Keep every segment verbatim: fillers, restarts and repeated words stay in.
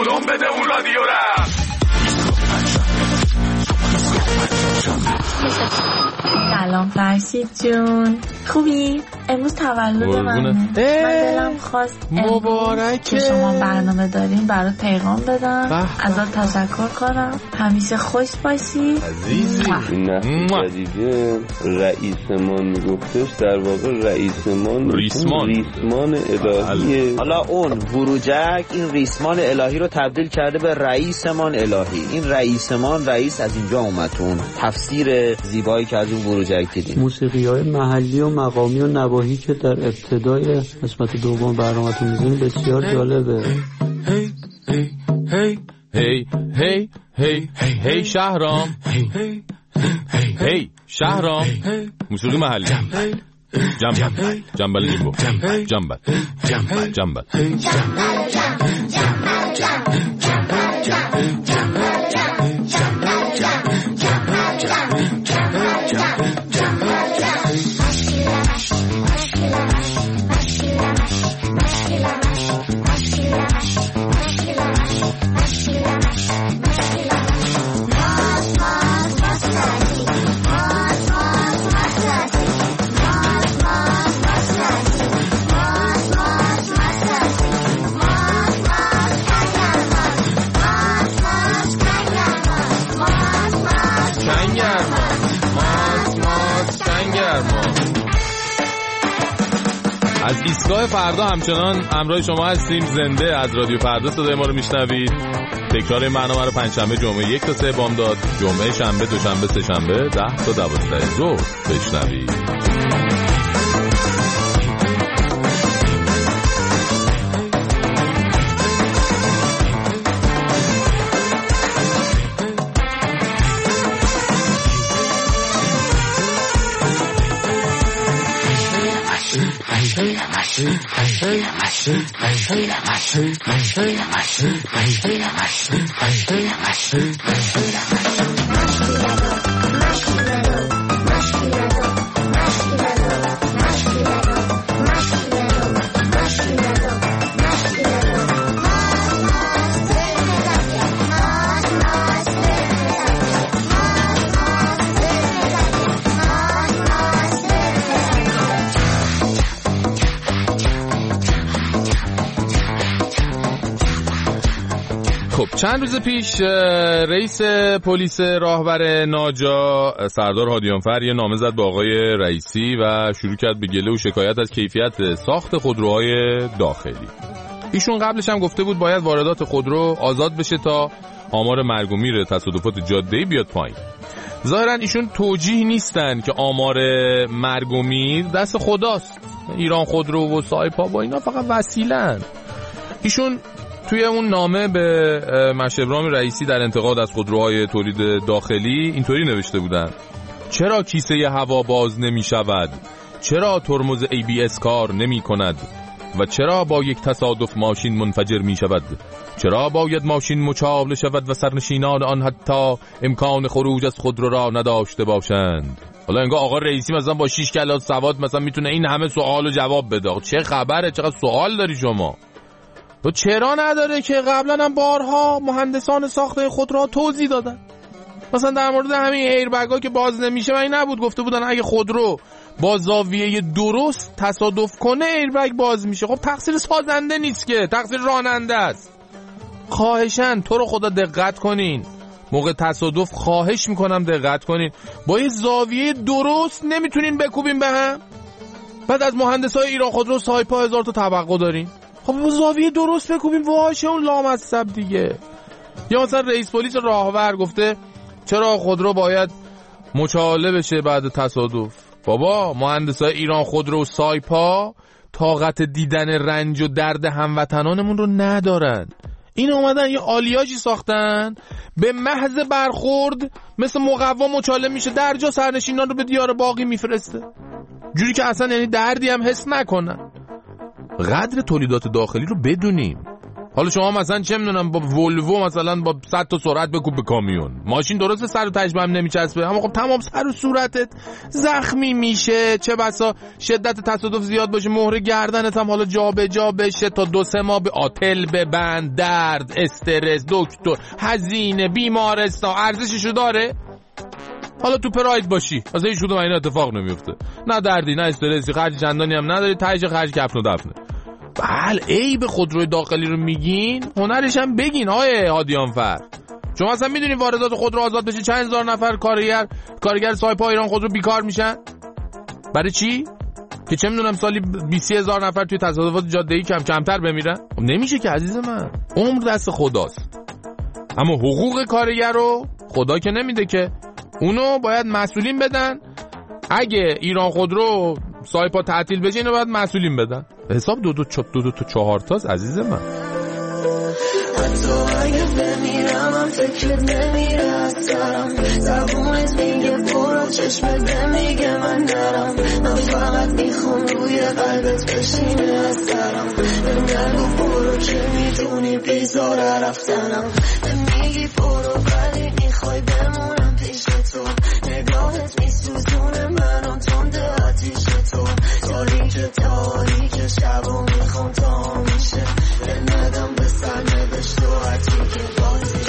بودم بده اون رادیو را. سلام فرشید جون، خوبی؟ امروز تولد منه. من دلم خواست مبارکه که شما برنامه دارین برات پیغام بدم، ازت تشکر کنم، همیشه خوش باشی عزیزی. این نحوه جدیده رئیسمان میگفتش، در واقع رئیسمان ریسمان ریسمان الهیه. حالا اون بروجک این ریسمان الهی رو تبدیل کرده به رئیسمان الهی. این رئیسمان رئیس از اینجا اومد، اون تفسیر زیبایی که از اون بروجک دیدیم. موسیقی‌های محلی و مقامی و نواحی که در ابتدای قسمت دوم برنامه‌تون می‌ذاریم بسیار جالبه. هی هی هی هی هی هی هی شهرام، هی شهرام، موسیقی محلی جنبل جنبل لیمبو جنبل جنبل جنبل از ایستگاه فردا همچنان همراه شما هستیم. زنده از رادیو فردا صدای ما رو میشنوید. تکرار این برنامه رو پنجشنبه جمعه یک تا سه بامداد، جمعه شنبه دوشنبه سه شنبه ده تا دوازده ظهر بشنوید. چند روز پیش رئیس پلیس راهور ناجا سردار هادیانفر یه نامه زد به آقای رئیسی و شروع کرد به گله و شکایت از کیفیت ساخت خودروهای داخلی. ایشون قبلش هم گفته بود باید واردات خودرو آزاد بشه تا آمار مرگ و میر تصادفات جاده‌ای بیاد پایین. ظاهرا ایشون توجیه نیستن که آمار مرگ و میر دست خداست. ایران خودرو و سایپا با اینا فقط وسیله‌ان. ایشون توی اون نامه به مشهبرام رئیسی در انتقاد از خودروهای تولید داخلی اینطوری نوشته بودن: چرا کیسه هوا باز نمی شود؟ چرا ترمز ای بی اس کار نمی کند؟ و چرا با یک تصادف ماشین منفجر می شود؟ چرا باید ماشین مچاله شود و سرنشینان آن حتی امکان خروج از خودرو را نداشته باشند؟ حالا انگار آقا رئیسی مثلا با شش کلاس سواد مثلا میتونه این همه سوال و جواب بده. چه خبره؟ چقدر سوال داری شما؟ و چرا نداره که قبلا هم بارها مهندسان ساخته خودروها توضیح دادن. مثلا در مورد همین ایربگ‌ها که باز نمیشه من نبود گفته بودن اگه خودرو با زاویه درست تصادف کنه ایربگ باز میشه. خب تقصیر سازنده نیست که، تقصیر راننده است. خواهشاً تو رو خدا دقت کنین موقع تصادف، خواهش میکنم دقت کنین. با یه زاویه درست نمیتونین بکوبین به هم. بعد از مهندسای ایران خودرو سایپا هزار تا توقع دارین. خب با زاویه درست بکوبیم واشه اون لامصب دیگه. یا مثلا رئیس پلیس راهور گفته چرا خودرو باید مچاله بشه بعد تصادف؟ بابا مهندسای ایران خودرو و سایپا طاقت دیدن رنج و درد هموطنانمون رو ندارن. این اومدن یه آلیاژی ساختن به محض برخورد مثل مقوا مچاله میشه، در جا سرنشینان رو به دیار باقی میفرسته، جوری که اصلا یعنی دردی هم حس نکنن. قدر تولیدات داخلی رو بدونیم. حالا شما مثلا چه میدونم با ولوو مثلا با صد تا سرعت بکوب به کامیون، ماشین درسته سر و تهش به هم نمیچسبه، اما خب تمام سر و صورتت زخمی میشه، چه بسا شدت تصادف زیاد باشه مهر گردنت هم حالا جابجا بشه تا دو سه ماه به آتل ببند، درد، استرس، دکتر، هزینه، بیمارستان، ارزششو داره؟ حالا تو پراید باشی واسه هیچ کدوم اینا اتفاق نمیفته، نه دردی نه استرسی، خرج چندانی هم نداری، تهش خرج کفن و دفنه. بله عیب خودروی داخلی رو میگین، هنرش هم بگین آیه هادیانفر. شما اصلا میدونی واردات خودرو آزاد بشه چند هزار نفر کارگر کارگر سایپا ایران خودرو بیکار میشن؟ برای چی؟ که چه میدونم سالی بیست هزار نفر توی تصادفات جاده‌ای کم کمتر بمیرن؟ خب نمیشه که عزیز من، عمر دست خداست. اما حقوق کارگر رو خدا که نمیده که، اونو باید مسئولین بدن. اگه ایران خودرو سایپا تعطیل بشه اینو باید مسئولین بدن. حساب دو دو چپ دو دو تا چهار تاست عزیز من. حتی اگه بمیرم هم فکرت نمیره از سرم، زبونت میگه برو چشمت میگه من نرم، من فقط میخوام روی قلبت بشینه از سرم، نگو برو که میدونی بیزاره رفتنم، میگی برو ولی میخوای بمونم پیش تو، نگاهت میسوزونه منم تنده آتیش تو، تاریک تاریک شب و میخوام تا میشه ندم به سر نوشت و حتی که بازی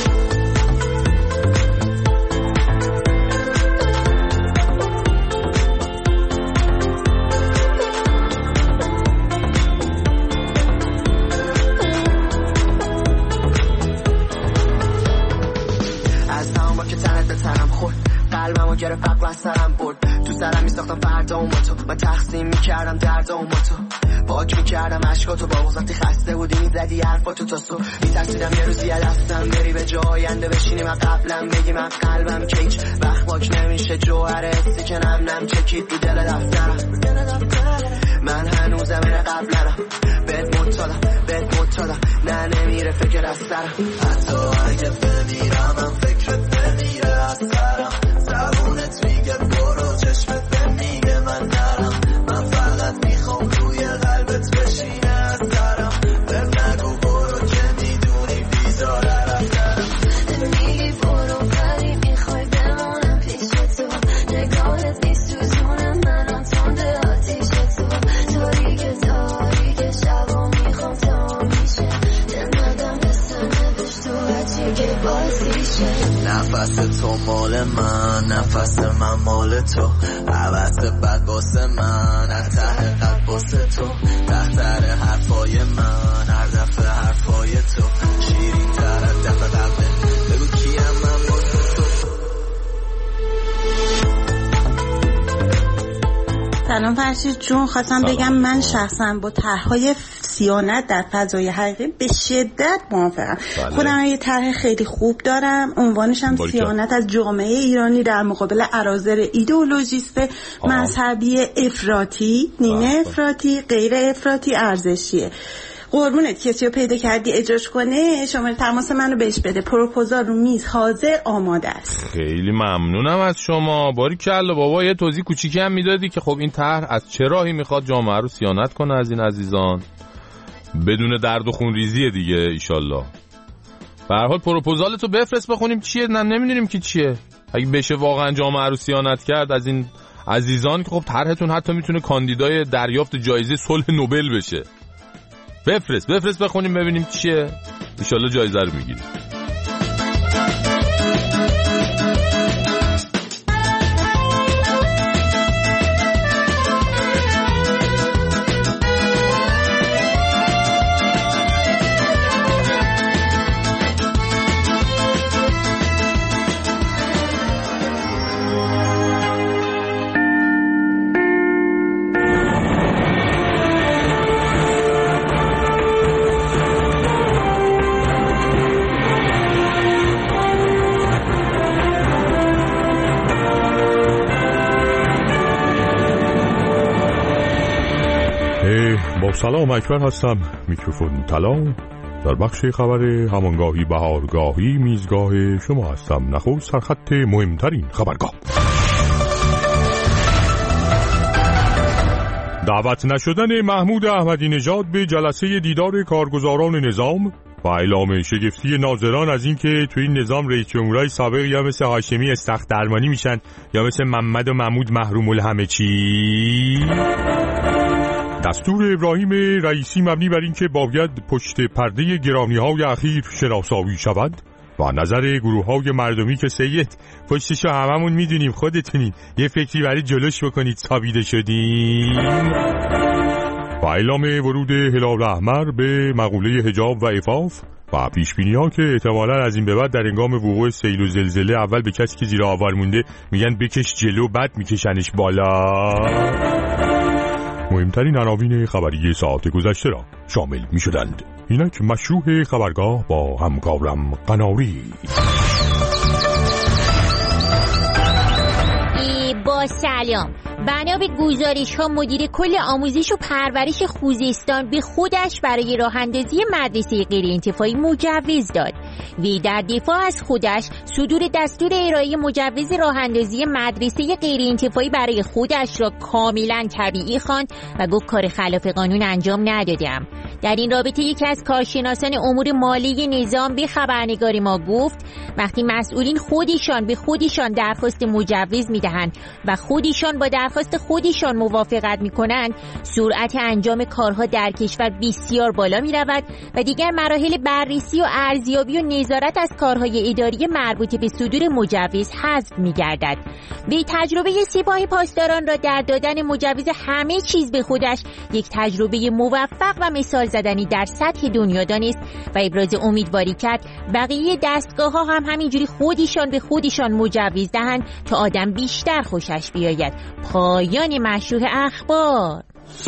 از تمام با که تنت به تنم خورد، قلبمو گرفت فقر از سرم برد، تو سرم میساختم فردا و ما تو، من تقسیم میکردم درد و ما تو، پاک میکردم عشقاتو با وقتی خسته بودی میزدی حرفاتو تا صبح، میترسیدم یه روزی دستم بری به جای آینده بشینی من قبلم بگی من قلبم که هیچ وقت پاک نمیشه، جوهر حسی که نم نم چکید رو دل دفترم، من هنوزم این قبلم بهت مطالم بهت مطالم نه نمیره فکر از سرم، حتی اگه بمیرم هم فکرت نمیره از سرم، زبونت میگه برو چشمت میگه من نرم، من فقط میخوام روی قلبت بشینه از سرم، بهم نگو برو که میدونی بیزاره رفتنم، میگی برو ولی میخوای بمونم پیش تو، نگاهت میسوزونه منم تنده آتیش تو، تاریک تاریک شب و میخوام تا میشه ندم به سنبش تو هرچی که بازیشه، نفس تو مال من نفس من مال تو، عوض بد واسه من از ته قلب واسه تو، بهتر حرفای من هر دفعه حرفای تو، شیرین تر از دفعه قبله بگو کیم من واسه تو. سلام فرشید جون، خواستم بگم من شخصا با طرح‌های سیانت در فضای حقیقی به شدت موافقم. بله. خودم یه طرح خیلی خوب دارم، عنوانش هم سیانت از جامعه ایرانی در مقابل اراذل ایدئولوژیست مذهبی افراطی، نیمه افراطی، غیر افراطی، ارزشیه. قربونت کسی رو پیدا کردی اجراش کنه، شماره تماس منو بهش بده، پروپوزال رو میز حاضر آماده است. خیلی ممنونم از شما. باریکلا بابا، یه توضیح کوچیکی هم میدادی که خب این طرح از چه راهی میخواد جامعه رو صیانت کنه از این عزیزان، بدون درد و خون ریزیه دیگه ایشالله. به هر حال پروپوزالتو بفرست بخونیم چیه، نه نمیدونیم که چیه. اگه بشه واقعا جامعه رو صیانت کرد از این عزیزان که خب طرحتون حتی میتونه کاندیدای دریافت جایزه صلح نوبل بشه. بفرست بفرست بخونیم ببینیم چیه، انشالله جایزه رو میگیریم. سلام، اکبر هستم، میکروفون طلا. در بخش خبر همانگاهی بهارگاهی میزگاه شما هستم. نخست سرخط مهمترین خبرگاه. دعوت نشدن محمود احمدی نژاد به جلسه دیدار کارگزاران نظام و اعلام شگفتی ناظران از اینکه توی این نظام رئیس جمهورای سابق یا مثل هاشمی استخر درمانی میشن یا مثل محمد و محمود محروم الهمه چی. دستور ابراهیم رئیسی مبنی بر اینکه باید پشت پرده گرانی‌های اخیر شناسایی شود و نظر گروه‌های مردمی که سید پشتشو هممون میدونیم، خودتونین یه فکری برای جلوش بکنید ثابیده شدیم. و اعلام ورود هلال احمر به مقوله حجاب و عفاف و پیشبینی‌ها که احتمالاً از این به بعد در هنگام وقوع سیل و زلزله اول به کسی که زیر آوار مونده میگن بکش جلو، بعد میکشنش بالا. مهمترین عناوین خبری ساعت گذشته را شامل می‌شدند. اینک مشروع خبرگاه با همکارم قناری. با سلام. بنا به گزارش ها مدیر کل آموزش و پرورش خوزستان به خودش برای راه اندازی مدرسه غیر انتفاعی مجوز داد. وی در دفاع از خودش صدور دستور ارائه مجوز راه اندازی مدرسه غیر انتفاعی برای خودش را کاملا طبیعی خواند و گفت کار خلاف قانون انجام ندادم. در این رابطه یکی از کارشناسان امور مالی نظام به خبرنگار ما گفت وقتی مسئولین خودشان به خودشان درخواست مجوز میدهند و خودشان با درخواست خودشان موافقت میکنند، سرعت انجام کارها در کشور بسیار بالا میرود و دیگر مراحل بررسی و ارزیابی و نظارت از کارهای اداری مربوط به صدور مجوز حذف میگردد. به تجربه سپاه پاسداران را در دادن مجوز همه چیز به خودش یک تجربه موفق و مثال زدنی در سطح دنیا دانست و ابراز امیدواری کرد بقیه دستگاه ها هم همینجوری خودشان به خودشان مجوز دهند تا آدم بیشتر خوشش بیاید. پایان مشروع اخبار.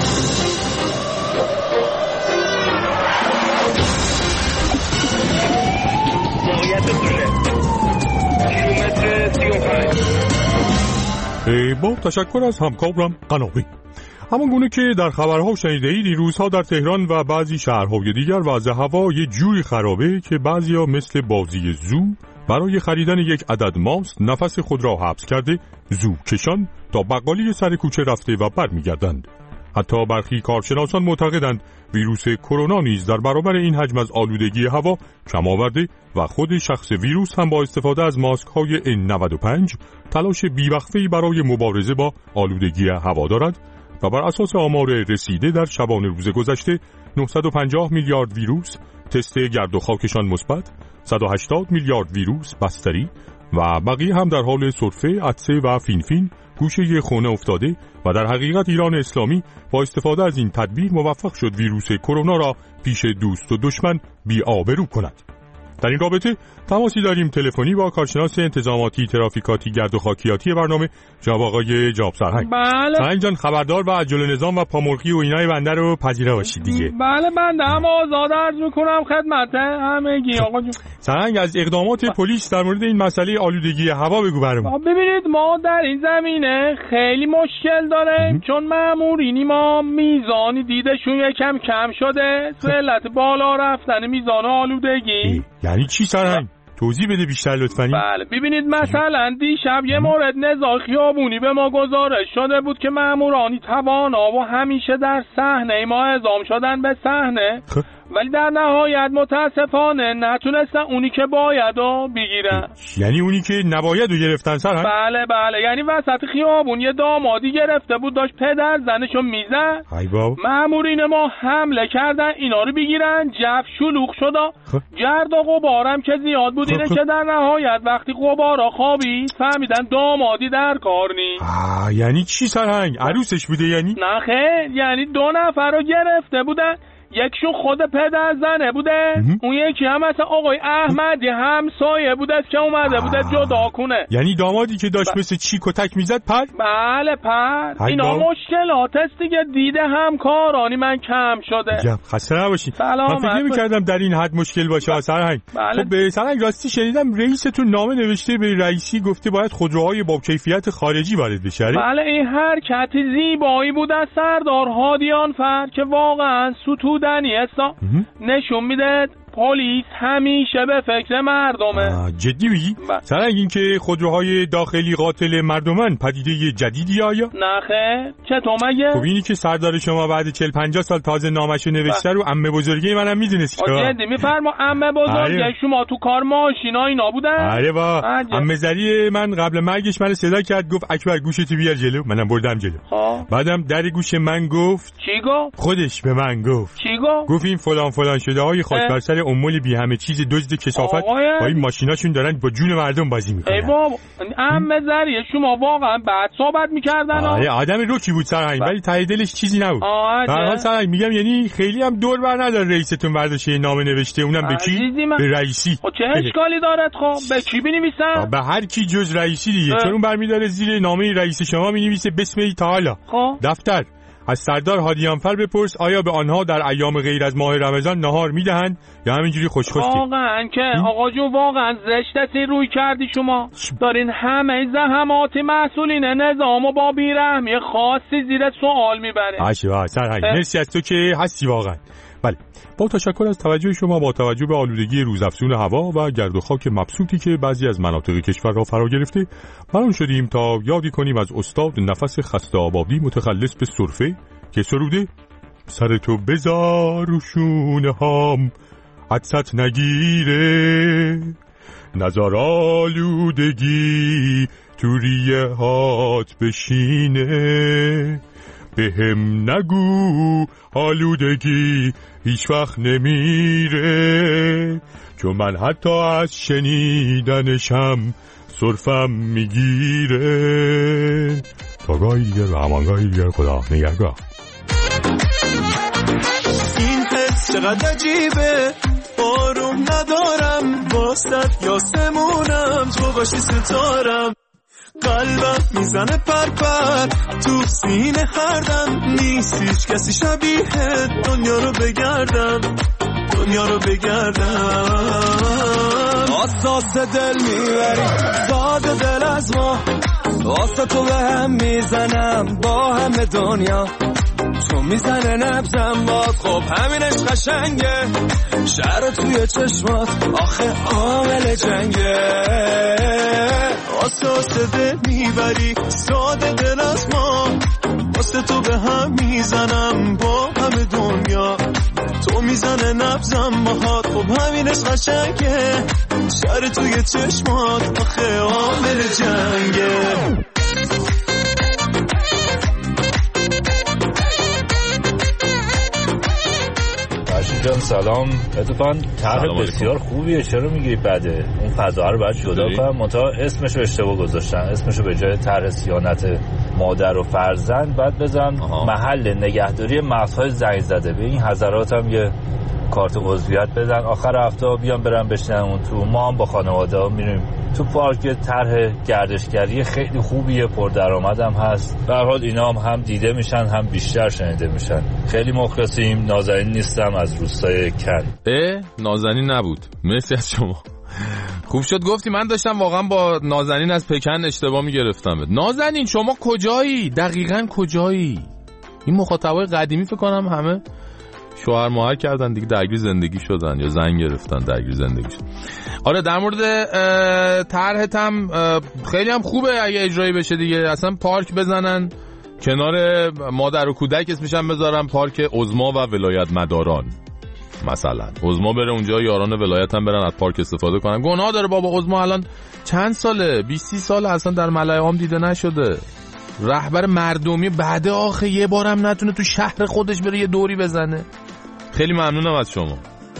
با تشکر از همکارم قناری. همون گونه که در خبرها شنیده اید این روزها در تهران و بعضی شهرهای دیگر وضع هوا یه جوری خرابه که بعضیا مثل بازی زو برای خریدن یک عدد ماست نفس خود را حبس کرده زو کشان تا بقالی سر کوچه رفته و برمیگردند. حتی برخی کارشناسان معتقدند ویروس کرونا نیز در برابر این حجم از آلودگی هوا کم آورده و خود شخص ویروس هم با استفاده از ماسک های ان نود و پنج تلاش بیوقفه‌ای برای مبارزه با آلودگی هوا دارد و بر اساس آمار رسیده در شبانه روز گذشته نهصد و پنجاه میلیارد ویروس تست گرد و خاکشان مثبت، صد و هشتاد میلیارد ویروس بستری و بقیه هم در حال سرفه، عطسه و فینفین گوشه خونه افتاده و در حقیقت ایران اسلامی با استفاده از این تدبیر موفق شد ویروس کرونا را پیش دوست و دشمن بی‌آبرو کند. در این رابطه تماسی داریم تلفنی با کارشناس انتظاماتی ترافیکاتی گرد و خاکیاتی برنامه جناب آقای جاب سرهنگ. بله. سرهنگ جان خبردار و عجل نظام و پامرغی و اینای بنده رو پذیرا باشید دیگه. بله بنده هم آزاد عرض میکنم خدمت همگی آقا جون. سرهنگ از اقدامات پلیس در مورد این مسئله آلودگی هوا بگو برام. ببینید ما در این زمینه خیلی مشکل داره چون مامورینی ما میزانی دیدشون یکم کم شده به علت بالا رفتن میزان آلودگی. یعنی چی سرهنگ؟ توضیح بده بیشتر لطفاً. بله ببینید مثلا دیشب یه مورد نزاع خیابونی به ما گزارش شده بود که مامورانی توانا و همیشه در صحنه ما اعزام شدن به صحنه ولی در نهایت متاسفانه نتونستن اونی که باید رو بگیرن. یعنی اونی که نباید رو گرفتن سرهنگ؟ بله بله یعنی وسط خیابون یه دامادی گرفته بود داشت پدر زنشو میزد. ای بابا. مامورین ما حمله کردن اینا رو بگیرن، جف شلوغ شد. گرد و غبارم که زیاد بود اینه که در نهایت وقتی غبارا خوابید فهمیدن دامادی در کار نیست. آه یعنی چی سرهنگ؟ عروسش بوده یعنی؟ نه خیر یعنی دو نفر رو گرفته بودن، یکشون خود پدر زنه بوده اون یکی هم مثل آقای احمدی همسایه بوده که اومده بوده جدا کنه. یعنی دامادی که داشت ب... مثل چیک و تک میزد پر؟ بله پر. اینا مشکلات است دیگه، دیده همکارانی من کم شده. جب خسته نباشی. من فکر نمی‌کردم در این حد مشکل باشه. ب... سرهنگ بله. خب به سرهنگ راستی شنیدم رئیستون نامه نوشته به رئیسی گفته باید خودروهای با کیفیت خارجی وارد بشه. بله این حرکت زیبایی بود از سردار هادیان فر که واقعا ستو دنی استا نشون میده پلیس همیشه به فکر مردمه. جدی میگی؟ سرنگ این که خودروهای داخلی قاتل مردمن پدیده جدیدی آیا؟ نخه چطور مگه؟ خب اینی که سردار شما بعد چهل پنجاه سال تازه نامشو نوشته رو عمه بزرگی منم میدونست که جدی میفرما عمه بزرگی شما تو کار ماشینا اینا بودن؟ آره با عمه زری من قبل مرگش منو صدا کرد گفت اکبر گوشتو بیار جلو، منم بردم جلو. ها بعدم در گوش من گفت چی گفت؟ خودش به من گفت چی گفت؟ گفت این فلان فلان شده های خاکستر امول بی همه چیز دزد کثافت با این ماشیناشون دارن با جون مردم بازی میکنن. ای بابا عمه زری شما واقعا بعد صحبت میکردن. آره آدم روکی بود سرهنگ ولی ته دلش چیزی نبود. در حال سرهنگ میگم یعنی خیلی هم دور بر نداره رئیستون برداشته نامه نوشته اونم به کی؟ به رئیسی. خب چه اشکالی داره خب به کی بنویسن؟ به هر کی جز رئیسی دیگه چون اون برمی‌داره زیر نامه رئیس شما می‌نویسه بسم الله تعالی. دفتر از سردار هادیانفر بپرس آیا به آنها در ایام غیر از ماه رمضان نهار میدهند یا همینجوری خوش خوش؟ واقعا که آقا جون واقعا زشتتی روی کردی شما. دارین همه زحمات مسئولین نظامو با بیرحمی خاصی زیر سوال میبره. آشوا سرهنگ مرسی از تو که هستی واقعا. بله با تشکر از توجه شما با توجه به آلودگی روزافزون هوا و گرد و خاک مبسوطی که بعضی از مناطق کشور را فرا گرفته بران شدیم تا یادی کنیم از استاد نفس خسته آبادی متخلص به سرفه که سروده سر تو بذار رو شونه هام عطست نگیره نزار آلودگی تو ریه هات بشینه به هم نگو آلودگی هیچ وقت نمیره چون من حتی از شنیدنشم سرفم میگیره. تا گاهی دیگر و همانگاهی دیگر خدا نگهدار. این حس چقدر عجیبه آروم ندارم واسط یاسمونم تو باشی ستارم قلبم میزنه پرپر تو سینه هر دم نیست هیچ کسی شبیه دنیا رو بگردم دنیا رو بگردم آساس دل میبری زاد دل از ما واسه تو به هم میزنم با همه دنیا تو میزنه نبزم باد خب همینش قشنگه شهر توی چشمات آخه عامل جنگه آساس دل میبری ساده دل از ما واسه تو به هم میزنم با همه دنیا تو میزنه نبزم باهات خب همینش قشنگه شهر توی چشمات آخه عامل جنگه. جان سلام. اتفاقا طرح بسیار خوبیه چرا میگی بده؟ اون فضا رو باید جدا کنم منتها اسمش رو اشتباه گذاشتن. اسمش رو به جای طرح صیانت مادر و فرزند بعد بزن محل نگهداری مغزهای زنگ زده. به این حضرات هم یه کارت عضویت بدن آخر هفته بیان برن بشینن اون تو. ما هم با خانواده ها میریم تو پارک. طرح گردشگری خیلی خوبیه پردرآمدم هست. به هر حال اینا هم هم دیده میشن هم بیشتر شنیده میشن. خیلی مخلصیم. نازنین نیستم از روستای کن. اه نازنین نبود. مرسی از شما. خوب شد گفتی من داشتم واقعا با نازنین از پکن اشتباه میگرفتم. نازنین شما کجایی؟ دقیقاً کجایی؟ این مخاطبای قدیمی فکر کنم همه شوهر مهر کردن دیگه درگیر زندگی شدن یا زن گرفتن درگیر زندگی شدن. آره در مورد طرحت هم خیلی هم خوبه اگه اجرایی بشه دیگه. اصلا پارک بزنن کنار مادر و کودک اسمش هم بذارن پارک عظما و ولایت مداران. مثلا عظما بره اونجا یاران ولایت هم برن از پارک استفاده کنن. گناه داره بابا عظما الان چند ساله بیست ساله اصلا در ملأ عام دیده نشده. رهبر مردمی بعد آخه یه بارم نتونه تو شهر خودش بره یه دوری بزنه. خیلی ممنونم از شما.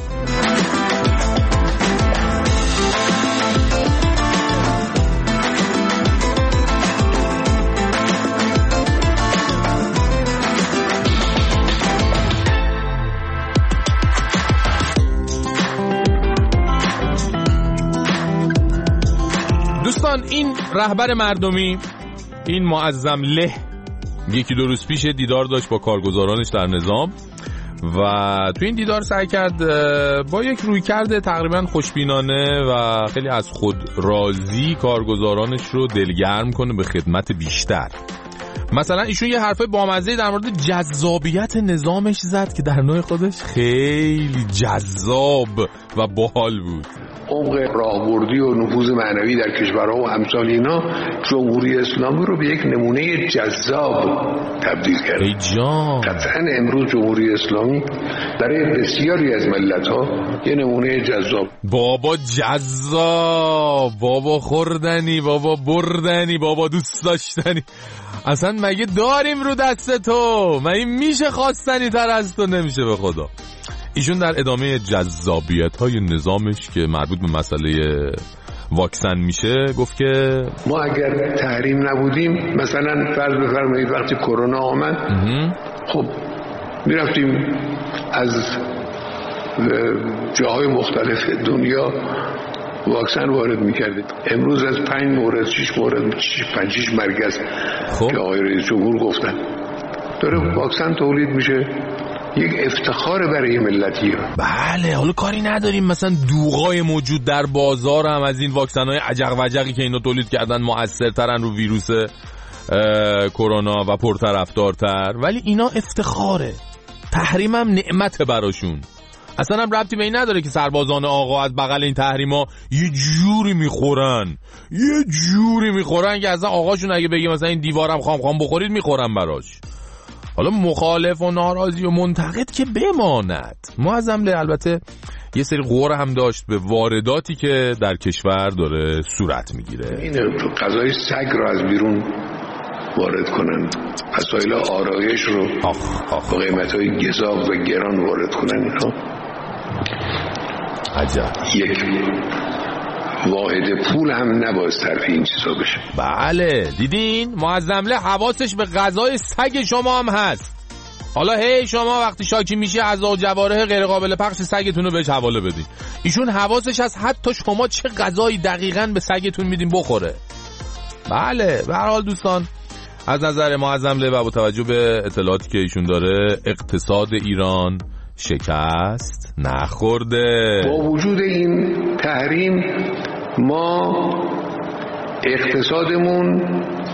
دوستان این رهبر مردمی این معظم له یکی دو روز پیش دیدار داشت با کارگزارانش در نظام و تو این دیدار سعی کرد با یک رویکرد تقریبا خوشبینانه و خیلی از خود راضی کارگزارانش رو دلگرم کنه به خدمت بیشتر. مثلا ایشون یه حرفای بامزه‌ای در مورد جذابیت نظامش زد که در نوع خودش خیلی جذاب و باحال بود. عمق راهبردی و نفوذ معنوی در کشورها و امثال اینا جمهوری اسلامی رو به یک نمونه جذاب تبدیل کرد. ای جان، قطعاً امروز جمهوری اسلامی برای بسیاری از ملت‌ها یه نمونه جذاب. بابا جذاب، بابا خوردنی، بابا بردنی، بابا دوست داشتنی. اصلا مگه داریم رو دست تو؟ مگه میشه خواستنی تر از تو؟ نمیشه به خدا. ایشون در ادامه جذابیت‌های نظامش که مربوط به مسئله واکسن میشه گفت که ما اگر تحریم نبودیم، مثلا فرض بفرمایید وقتی کرونا آمد، خب میرفتیم از جاهای مختلف دنیا واکسن وارد میکردیم. امروز از پنج مورد شش مورد پنج شش مرکز که آقای رئیس جمهور گفتن داره واکسن تولید میشه، یک افتخار برای ملتیه. بله، حالا کاری نداریم مثلا دوغای موجود در بازار هم از این واکسن‌های عجق وجقی که اینا تولید کردن مؤثرترن رو ویروس کرونا و پرطرفدارتر، ولی اینا افتخاره. تحریم هم نعمت براشون. اصلا هم ربطی به این نداره که سربازان آقا از بغل این تحریما یه جوری میخورن یه جوری میخورن که اصلا آقاشون اگه بگه مثلا این دیوارم خام خام بخورید میخورن براش. حالا مخالف و ناراضی و منتقد که بماند. معظم له البته یه سری قور هم داشت به وارداتی که در کشور داره صورت میگیره. این غذای سگ رو از بیرون وارد کنن، وسایل آرایش رو با قیمت‌های گزاف و گران وارد کنن. اینا عجب. یک واحد پول هم نباید صرف این چیزا بشه. بله دیدین معظم له حواسش به غذای سگ شما هم هست. حالا هی شما وقتی شاکی میشه اعضا و جوارح غیر قابل پخش سگتون رو بهش حواله بدین. ایشون حواسش از حتی شما چه غذایی دقیقاً به سگتون میدین بخوره. بله به هر حال دوستان، از نظر معظم له و با توجه به اطلاعاتی که ایشون داره اقتصاد ایران شکست نخورده. با وجود این تحریم ما اقتصادمون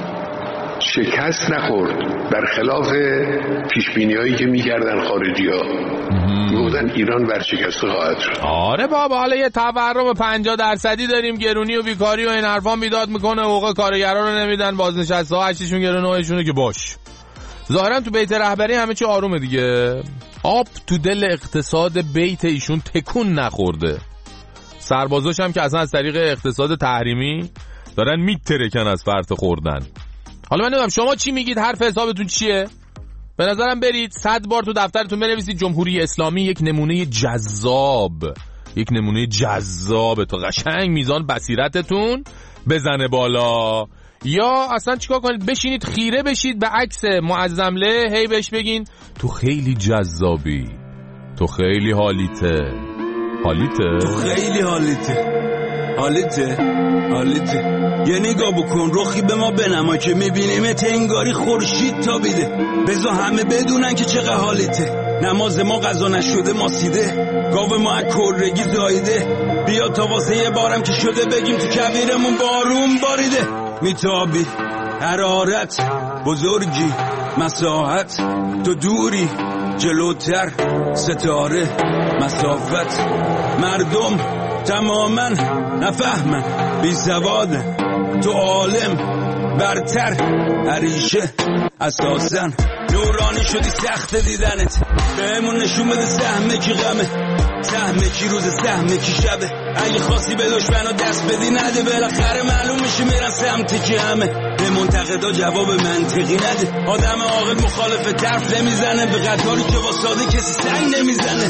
شکست نخورد، برخلاف پیشبینی‌هایی که می‌کردن خارجی‌ها. میگفتن ایران ورشکسته خواهد شد. آره بابا، حالا یه تورم پنجاه درصدی داریم، گرونی و بیکاری و این حرفا میداد میکنه، حقوق کارگرا رو نمیدن، بازنشسته ها هشتشون گرونه هشونه که باش. ظاهرا تو بیت رهبری همه چی آرومه دیگه. آب تو دل اقتصاد بیت ایشون تکون نخورده. سربازاش هم که اصلا از طریق اقتصاد تحریمی دارن میترکن از فرط خوردن. حالا من نمیدونم شما چی میگید، حرف حسابتون چیه؟ به نظرم برید صد بار تو دفترتون بنویسید جمهوری اسلامی یک نمونه جذاب، یک نمونه جذاب تا قشنگ میزان بصیرتتون بزنه بالا. یا اصلا چیکار کنید، بشینید خیره بشید به عکس معظم له، هی بهش بگین تو خیلی جذابی، تو خیلی حالیته حالیته تو خیلی حالیته حالیته حالیته. یه نگاه بکن رخی به ما بنما که میبینیمت انگاری خورشید تابیده. بذار همه بدونن که چقدر حالیته. نماز ما قضا نشده ما سیده، گاو ما کرگی زایده. بیا تا واسه یه بارم که شده بگیم تو کویرمون بارون باریده. میتابی حرارت بزرگی مساحت، تو دوری جلوتر ستاره مسافت. مردم تماما نفهمن بی سوادن، تو عالم برتر عریشه اساسن. نورانی شدی سخت دیدنت، بهمون نشون بده سهمه کی غمه، سهمه کی روز سهمه کی شبه. اگه خواستی به دشمنو دست بدی نده، بالاخره معلوم میشه میرن سمت کی همه. به منتقدا جواب منطقی نده، آدم عاقل مخالف طرف نمیزنه، به قطاری که واساده کسی سنگ نمیزنه.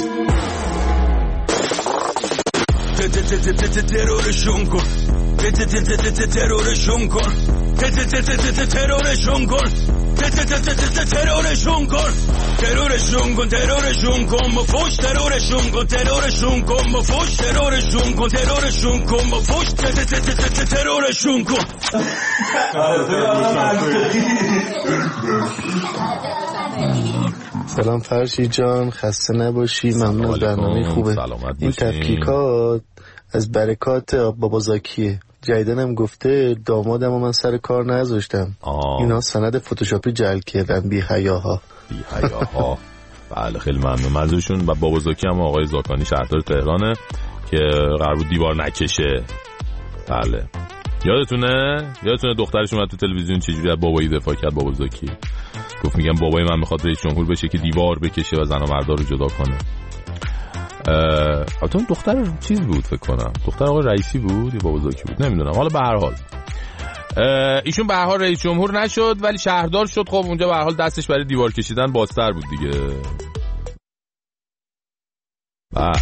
ترورشون کن ترورشون کن ترورشون کن ترورشون کن ترورشون کن ترورشون کن با فوش ترورشون کن ترورشون کن با فوش ترورشون کن ترورشون کن با فوش ترورشون کن. سلام فرشی جان، خسته نباشی، ممنون از برنامه خوبه. این تفکیکات از برکات بابا زاکیه. جایدنم گفته دامادم و من سر کار نذاشتم. اینا سند فتوشاپی جعل کردن، بی حیاها. بی حیاها. بله خیلی ممنون. منظورشون با بابا زاکی هم آقای زاکانی شهردار تهرانه که قرار بود دیوار نکشه. بله یادتونه یادتونه دخترش اومد تو تلویزیون چجوری از بابایی دفاع کرد. بابا زاکی گفت میگم بابای من میخواد رئیس جمهور بشه که دیوار بکشه و زن و مردا رو جدا کنه. البته اون دختر چیز بود فکر کنم، دختر آقای رئیسی بود یا بابا زاکی بود نمیدونم. حالا به هر حال ایشون به هر حال رئیس جمهور نشد ولی شهردار شد. خب اونجا به هر حال دستش برای دیوار کشیدن بازتر بود دیگه. بعد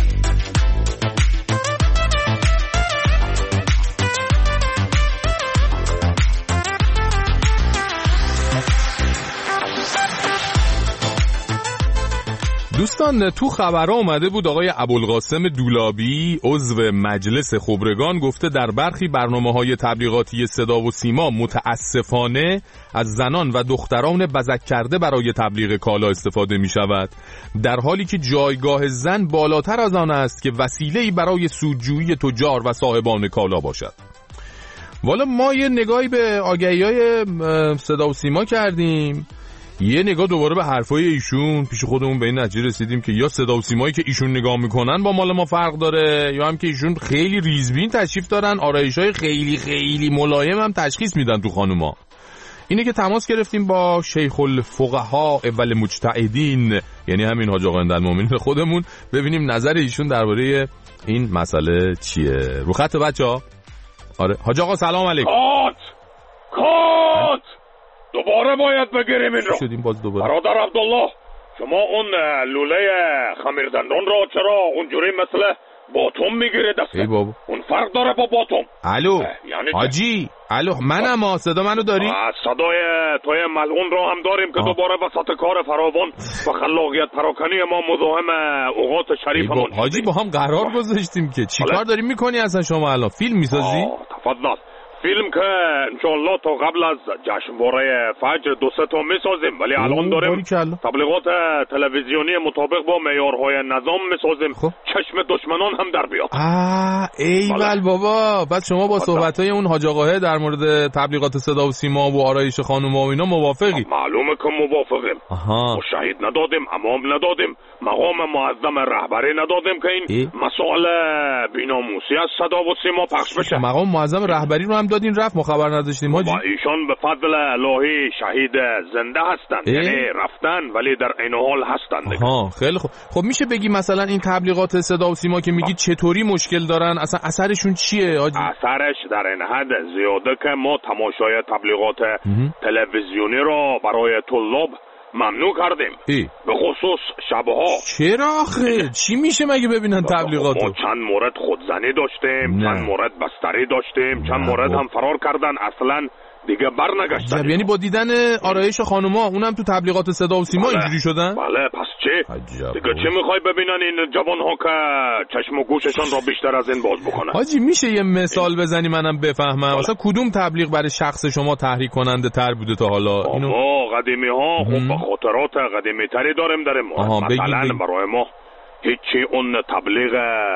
دوستان تو خبرها اومده بود آقای ابوالقاسم دولابی عضو مجلس خبرگان گفته در برخی برنامه‌های تبلیغاتی صدا و سیما متاسفانه از زنان و دختران بزک کرده برای تبلیغ کالا استفاده می شود، در حالی که جایگاه زن بالاتر از آن است که وسیله‌ای برای سودجویی تجار و صاحبان کالا باشد. والا ما یه نگاهی به آگهی‌های صدا و سیما کردیم، یه نگاه دوباره به حرفای ایشون، پیش خودمون به این نتیجه رسیدیم که یا صدا و سیمایی که ایشون نگاه میکنن با مال ما فرق داره یا هم که ایشون خیلی ریزبین تشریف دارن، آرایش‌های خیلی خیلی ملایم هم تشخیص میدن تو خانوما. اینه که تماس گرفتیم با شیخ الفقها اول مجتهدین، یعنی همین حاج آقا اندالمومنین خودمون، ببینیم نظر ایشون درباره این مسئله چیه. رو خط بچه‌ها؟ آره حاج آقا سلام علیکم. کات کات دوباره باید بگیریم این رو. شدیم باز دوباره. برادر عبدالله شما اون لوله خمیردندان را چرا اونجوری مثل باتوم میگیره دسته؟ ای بابا اون فرق داره با باتوم. الو یعنی حاجی الو منم ها، صدا منو داری؟ صدای توی ملعون را هم داریم که دوباره وسط کار فراوان و خلاقیت پراکنی ما مزاحم اوقات شریفمون. حاجی با هم قرار گذاشتیم که چیکار داری میکنی اصلا شما الان؟ فیلم میسازی؟ تفضل. فیلم که انشالله تا قبل از جشنواره فجر دو سه تا میسازیم، ولی الان داریم تبلیغات تلویزیونی مطابق با معیارهای نظام میسازیم. خب. چشم دشمنان هم در بیاد. آه ایول بابا، بعد شما با صحبتای اون حاج آقاه در مورد تبلیغات صدا و سیما و آرایش خانوما و اینا موافقی؟ معلومه که موافقیم. ما شهید ندادیم، امام ندادیم، مقام معظم رهبری ندادیم که این مسائل بی‌ناموسی از صدا و سیما پخش بشه. مقام معظم رهبری رو هم دادین رفت، ما خبر نداشتیم حاجی. ایشان به فضل الهی شهید زنده هستند، یعنی رفتن ولی در این حال هستند. آها خیلی خوب. خب میشه بگی مثلا این تبلیغات صدا و سیما که میگی چطوری مشکل دارن؟ اصلا اثرشون چیه حاجی؟ اثرش در این حد زیاده که ما تماشای تبلیغات تلویزیونی را برای طلاب ممنوع کردیم. ای. به خصوص شبها. چرا آخه؟ چی میشه مگه ببینن تبلیغاتو؟ ما چند مورد خودزنی داشتیم، نه. چند مورد بستری داشتیم، چند نه. مورد هم فرار کردن، اصلا دیگه بر نگشتن. یعنی با دیدن آرایش خانوما اونم تو تبلیغات صدا و سیما اینجوری شدن؟ بله پس چی؟ عجب. دیگه چی میخوای ببینن این جوانها که چشم و گوششان را بیشتر از این باز بکنن؟ حاجی میشه یه مثال بزنی منم بفهمم؟ مثلا کدوم تبلیغ برای شخص شما تحریک کننده تر بوده تا حالا؟ اینو ما قدیمی ها خب خاطرات قدیمی تری داریم داریم. مثلا برای ما هیچی اون تبلیغ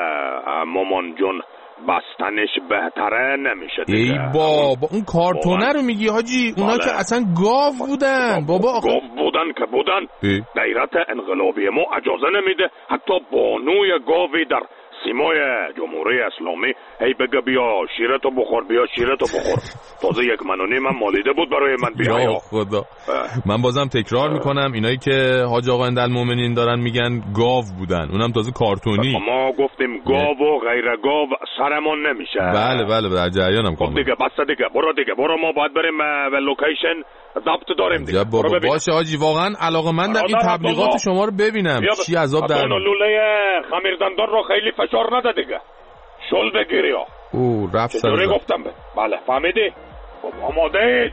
مامان جون بستنش بهتره نمیشه دیگه. ای بابا اون کارتونه رو میگی حاجی؟ اونا که اصلا گاو بودن بابا. آخه گاو بودن که بودن. غیرت انقلابی ما اجازه نمیده حتی بانوی گاوی در سیمای جمهوری اسلامی هی بگه بیا شیرتو بخور، بیا شیرتو بخور. تازه یک من و نیم من مالیده بود برای من. بیا یا خدا اه. من بازم تکرار اه. میکنم اینایی که حاج آقا اندالمومنین دارن میگن گاو بودن، اونم تازه کارتونی. ما گفتیم گاو و غیر گاو سرمون نمیشه. بله بله در جریانم. خب دیگه بس دیگه برو دیگه برو، ما باید بریم و لوکیشن ضبط داریم دیگه. بابا باشه حاجی، واقعا علاقه‌مندم این تبلیغات شما رو ببینم چی عذاب در میاد. لوله خمیردندان رو خیلی فشار نده دیگه، شل بگیری ها. او رفت سر چطوری گفتم؟ بله فهمیدی؟ خب آماده اید؟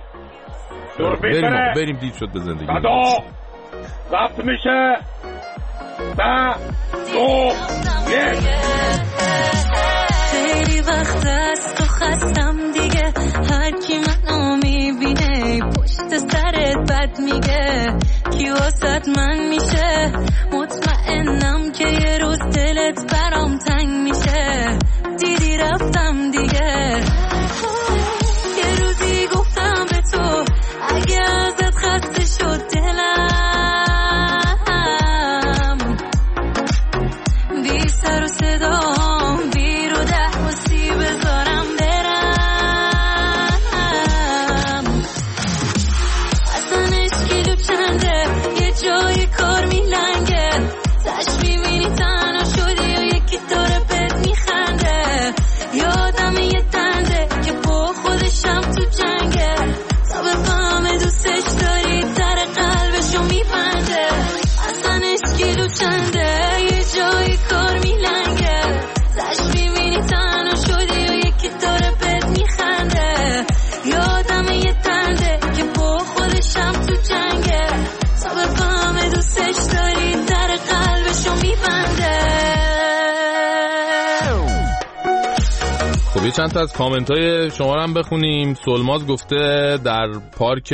بریم بریم دید شد به زندگی. صدا ضبط میشه. ده دو یک. خیلی وقت از تو خستم دیگه، هر کی منو میبینه پشت سرت بد میگه، کی واسط من میشه؟ مطمئنم که یه روز دلت برام تنگ میشه. دیدی رفتم دیگه، یه چند تا از کامنت های شما رو هم بخونیم. سلماز گفته در پارک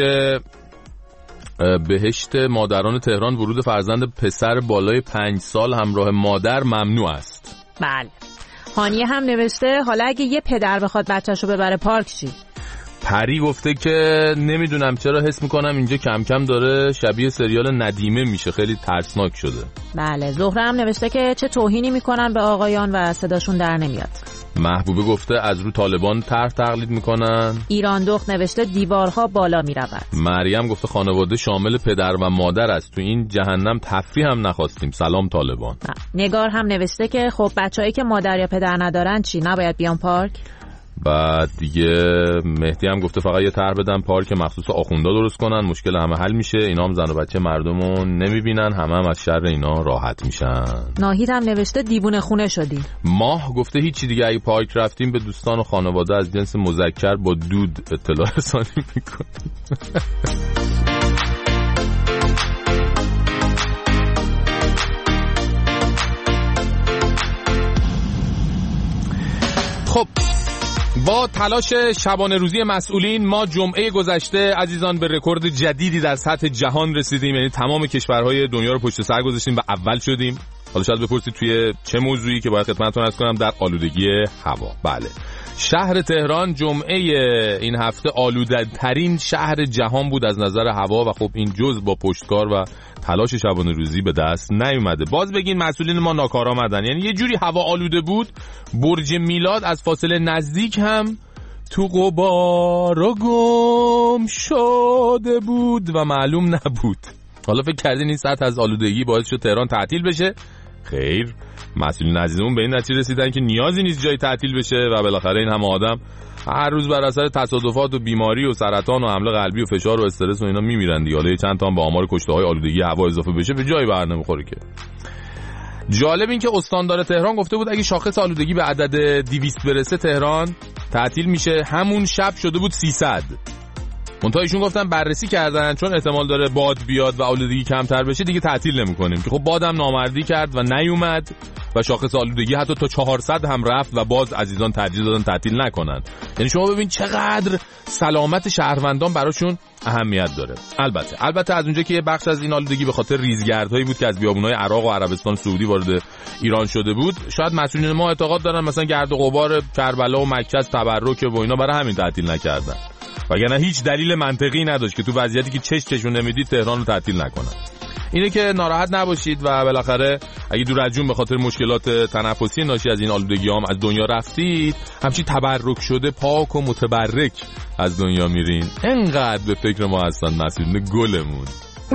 بهشت مادران تهران ورود فرزند پسر بالای پنج سال همراه مادر ممنوع است. بله. هانیه هم نوشته حالا اگه یه پدر بخواد بچه‌شو ببره پارک چی؟ پری گفته که نمیدونم چرا حس میکنم اینجا کم کم داره شبیه سریال ندیمه میشه، خیلی ترسناک شده. بله. زهره هم نوشته که چه توهینی میکنن به آقایان و صداشون در نمیاد. محبوبه گفته از رو طالبان طرح تقلید میکنن. ایران دخت نوشته دیوارها بالا میرود. مریم گفته خانواده شامل پدر و مادر است، تو این جهنم تفریح هم نخواستیم، سلام طالبان. نگار هم نوشته که خب بچه‌ای که مادر یا پدر ندارن چی، نباید بیان پارک؟ بعد دیگه مهدی هم گفته فقط یه طرح بدن پارک مخصوص آخوندا درست کنن، مشکل همه حل میشه، اینا هم زن و بچه مردمو نمیبینن، همه هم از شر اینا راحت میشن. ناهید هم نوشته دیوونه خونه شدیم. ماه گفته هیچی دیگه، اگه پارک رفتیم به دوستان و خانواده از جنس مذکر با دود اطلاع رسانی میکنیم. خب با تلاش شبانه روزی مسئولین ما جمعه گذشته عزیزان به رکورد جدیدی در سطح جهان رسیدیم، یعنی تمام کشورهای دنیا رو پشت سر گذاشتیم و اول شدیم. حالا شاید بپرسید توی چه موضوعی که باید خدمتتون عرض کنم، در آلودگی هوا. بله، شهر تهران جمعه این هفته آلوده ترین شهر جهان بود از نظر هوا و خب این جز با پشتکار و تلاش شبانه روزی به دست نیومده. باز بگین مسئولین ما ناکارآمدن، یعنی یه جوری هوا آلوده بود برج میلاد از فاصله نزدیک هم تو غبار و گم شده بود و معلوم نبود. حالا فکر کردین این سطح از آلودگی باعث شد تهران تعطیل بشه؟ خیر، مسئولین عزیزمون به این نتیجه رسیدن که نیازی نیست جای تعطیل بشه و بالاخره این همه آدم هر روز بر اثر تصادفات و بیماری و سرطان و حمله قلبی و فشار و استرس و اینا میمیرن دیگه. حالا چند تا هم به آمار کشته‌های آلودگی هوا اضافه بشه به جای بر نمیخوره که. جالب این که استاندار تهران گفته بود اگه شاخص آلودگی به عدد دویست برسه تهران تعطیل میشه، همون شب شده بود سیصد. منتها ایشون گفتن بررسی کردن چون احتمال داره باد بیاد و آلودگی کمتر بشه دیگه تعطیل نمی‌کنیم، که خب بادم نامردی کرد و نیومد و شاخص آلودگی حتی تا چهارصد هم رفت و باز عزیزان ترجیح دادن تعطیل نکنن. یعنی شما ببین چقدر سلامت شهروندان براشون اهمیت داره. البته البته از اونجا که یه بخش از این آلودگی به خاطر ریزگردهایی بود که از بیابون‌های عراق و عربستان سعودی وارد ایران شده بود، شاید مسئولین ما اعتقاد دارن مثلا گرد و غبار کربلا و مکه از تبرک و اینا برای همین تعطیل نکردن، وگرنه هیچ دلیل منطقی نداشت که تو وضعیتی که چش چشون نمیدید تهران رو تعطیل نکنن. اینه که ناراحت نباشید و بالاخره اگه دور از جون به خاطر مشکلات تنفسی ناشی از این آلودگی هم از دنیا رفتید، همچین تبرک شده پاک و متبرک از دنیا میرین. انقدر به فکر ما هستن مسئولین گلمون.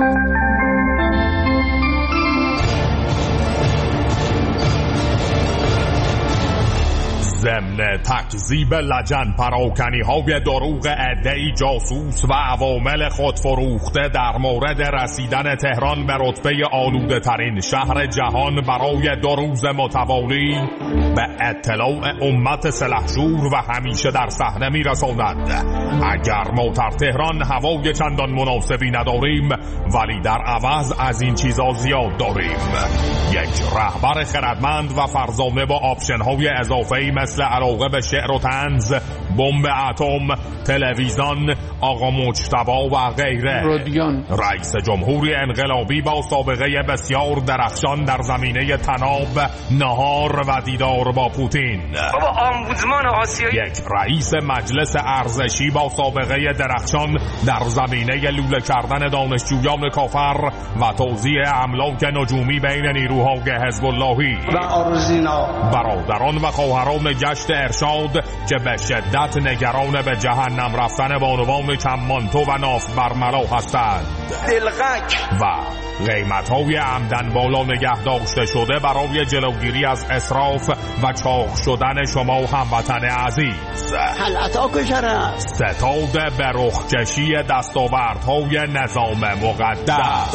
ضمن تکذیب لجن پراکنی های دروغ عده‌ای جاسوس و عوامل خودفروخته در مورد رسیدن تهران به رتبه آلوده ترین شهر جهان برای دو روز متوالی به اطلاع امت سلحشور و همیشه در صحنه میرساند. اگر ما در تهران هوای چندان مناسبی نداریم ولی در عوض از این چیزا زیاد داریم. یک رهبر خردمند و فرزانه با آپشن های اضافه‌ای مثل علاقه به شعر و طنز، بمب اتم، تلویزیون، آقا مجتبی و غیره. رادیان. رئیس جمهوری انقلابی با سابقه بسیار درخشان در زمینه طناب، نهار و دیدار با پوتین. بابا آمبودمان آسیایی. یک رئیس مجلس ارزشی با سابقه درخشان در زمینه لوله کردن دانشجویان کافر و توزیع املاک نجومی بین نیروهای حزب اللهی. و آرزینا. برادران و خواهران گشت ارشاد که به شدت نگران به جهنم رفتن بانوان کمانتو و ناف برملا هستند. دلغک. و قیمت‌های عمدن بالا نگه داشته شده برای جلوگیری از اسراف و چاق شدن شما هموطن عزیز. حلعتا کشره. ستاد به رخکشی دستاوردهای نظام مقدس.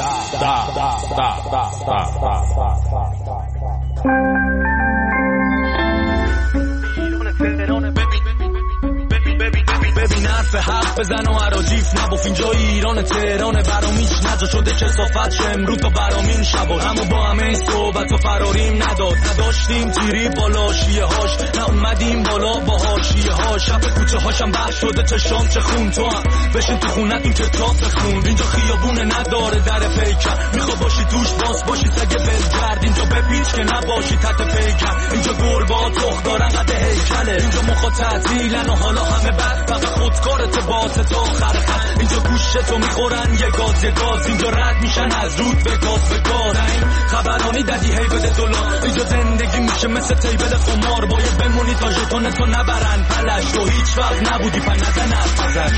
ببین حرف حق بزن و عراجیف نباف. اینجا ایران تهران برامیش نجا شده کسافت شه امروز تا برامین شبا. اما با همه این صحبت و فراریم نداد. نداشتیم تیری بالا شیه هاش، نه اومدیم بالا با هاشیه ها. شب کوچه هاشم بحث شده چشام چه خون تو هم بشین تو خونت این کتاب بخون. اینجا خیابونه نداره در پیکر، میخوا باشی توش باز باشی سگه بلگرد. اینجا بپیچ که نباشی تحت پیکر. اینجا گربا تخ دارن قد هیکله. اینجا مخا تعطیلن و حالا همه بد فقط خودکارت باعث تا آخر خط. اینجا گوشتو میخورن یه گاز یه گاز. اینجا رد میشن از رود به گاز به گاز. این خبرانی دادی هی بده دلار. اینجا زندگی میشه مثل تیبل خمار، باید بمونی تا ژتونتو نبرن پلش. تو هیچ وقت نبودی پای نزن ازش.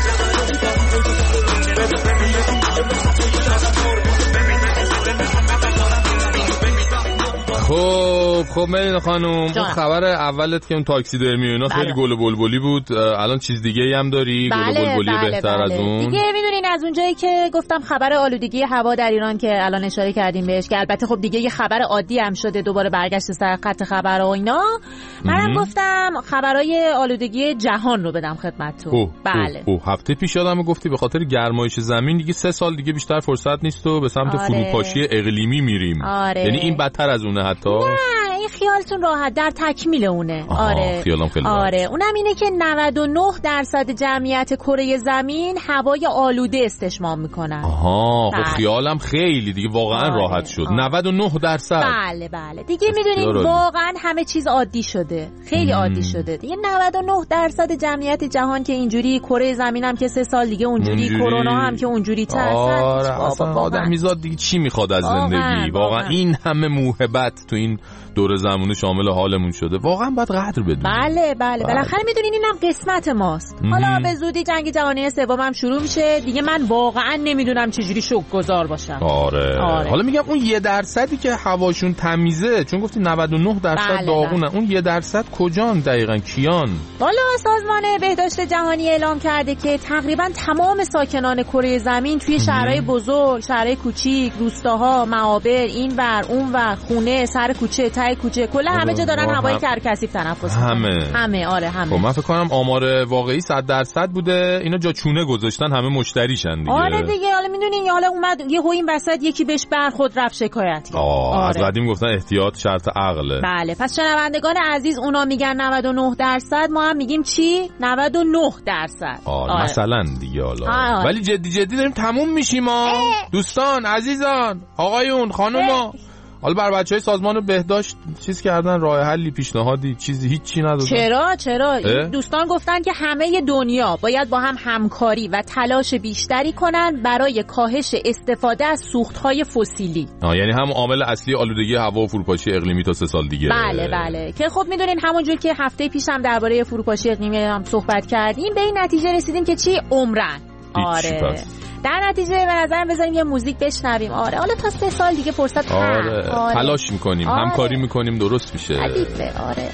خب خب مرین خانم، اون خبر اولت که اون تاکسی درمی اینا خیلی گل و بلبلی بود. الان چیز دیگه ای هم داری؟ بله، گل و بلبلی بله، بهتر بله. از اون دیگه میدونین از اونجایی که گفتم خبر آلودگی هوا در ایران که الان اشاره کردیم بهش، که البته خب دیگه یه خبر عادی هم شده، دوباره برگشت سر خط خبرها و اینا. منم گفتم خبرای آلودگی جهان رو بدم خدمتتون. اوه، بله اوه، اوه. هفته پیش یادم گفتی به خاطر گرمایش زمین دیگه سه سال دیگه بیشتر فرصت نیست و به سمت آره. فروپاشی اقلیمی میریم. آره. یعنی این بدتر از اونه حتی. نه این خیالتون راحت، در تکمیل اونه. آره خیالم خیلی آره راحت. اونم اینه که نود و نه درصد جمعیت کره زمین هوای آلوده استشمام میکنن. آها خب خیالم خیلی دیگه واقعا آره. راحت شد. آره. نود و نه درصد. بله بله دیگه میدونین واقعا همه چیز عادی شده، خیلی مم. عادی شده دیگه. نود و نه درصد جمعیت جهان که اینجوری، کره زمین هم که سه سال دیگه اونجوری، کرونا هم که اونجوری تر. آره اصلا آدمیزاد دیگه چی میخواد از زندگی؟ واقعا, واقعا. این همه موهبت تو این دور زمونه شامل حالمون شده، واقعا باید قدر بدونیم. بله بله بالاخره میدونین اینم قسمت ماست. مم. حالا به زودی جنگ جهانی سوم هم شروع میشه دیگه، من واقعا نمیدونم چجوری شکرگزار باشم. آره. آره حالا میگم اون یه درصدی که هواشون تمیزه، چون گفتی نود و نه درصد بله داغونه بله. اون یه درصد کجان دقیقاً کیان؟ والا سازمان بهداشت جهانی اعلام کرده که تقریبا تمام ساکنان کره زمین توی شهرهای بزرگ، شهرهای کوچیک، روستاها، معابر، اینور اونور، خونه، سر کوچه، ته کوچه، کلا همه جا دارن هوای کرکسیف تنفس میکنن. همه همه آره همه. خب من فکر کنم آمار واقعی صد درصد بوده، اینا جا چونه گذاشتن همه مشتریشن دیگه. آره دیگه. حالا میدونین حالا اومد یه هو این وسط یکی بهش برخورد رفت شکایت کرد. آره. از قدیم گفتن احتیاط شرط عقله. بله پس شنوندگان عزیز اونا میگن نود و نه درصد، ما هم میگیم چی؟ نود و نه درصد. آره. آره. مثلا دیگه حالا آره. ولی جدی جدی داریم تموم میشیم ها دوستان عزیزان آقایون خانوما. حالا بر بچهای سازمان بهداشت چیز کردن، راه حلی پیشنهادی چیزی هیچی ندادن؟ چرا چرا دوستان گفتن که همه دنیا باید با هم همکاری و تلاش بیشتری کنن برای کاهش استفاده از سوختهای فسیلی. آه یعنی هم عامل اصلی آلودگی هوا و فروپاشی اقلیمی تا سه سال دیگه. بله بله که خب میدونین همونجور که هفته پیش هم درباره فروپاشی اقلیمی هم صحبت کردیم، به این نتیجه رسیدیم که چی؟ عمرن. آره در نتیجه به نظرم بذاریم یه موزیک بشنویم. آره حالا تا سه سال دیگه فرصت آره. آره. تلاش میکنیم آره. همکاری میکنیم درست میشه. حدیثه آره.